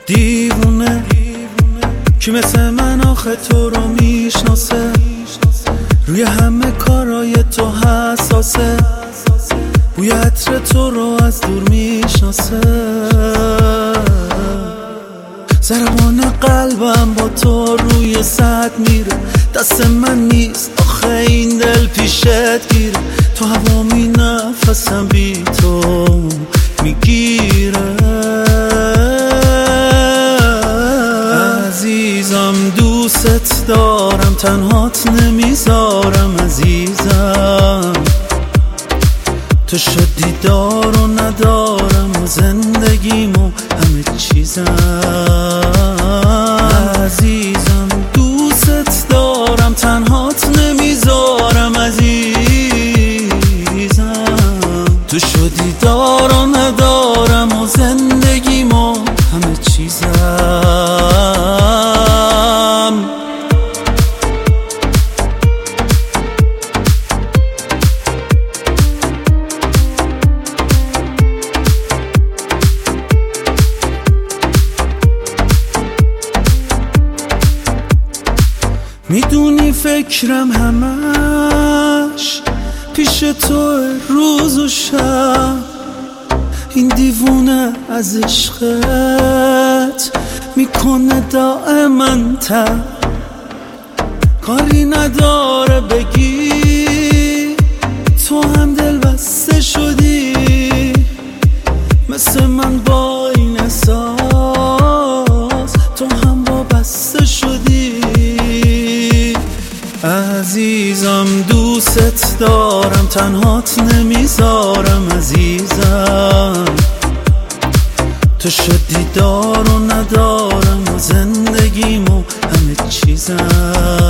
دیوونه کی مثل من آخه تو رو میشناسه، روی همه کارای تو حساسه، بوی عطر تو رو از دور میشناسه. ضربان قلبم با تو روی سد میره، دست من نیست آخه این دل پیشت گیره. تو هوامی نفسم بی تو میگیره. عزیزم دوست دارم، تنهات نمیذارم عزیزم. تو شد دیدار و ندارم و زندگیم و همه چیزم. عزیزم دوست دارم، تنهات نمیذارم عزیزم. تو شد دیدار و ندارم و زندگیم و همه چیزم. میدونی فکرم همش پیش تو روز و شب، این دیوونه از عشقت میکنه دائما تب. کاری نداره بگی تو هم دل بسته شدی، مثل من با این احساس تو هم با بسته شدی. عزیزم دوست دارم، تنهات نمیذارم عزیزم. تو شد دیدار و ندارم و زندگیم و همه چیزم.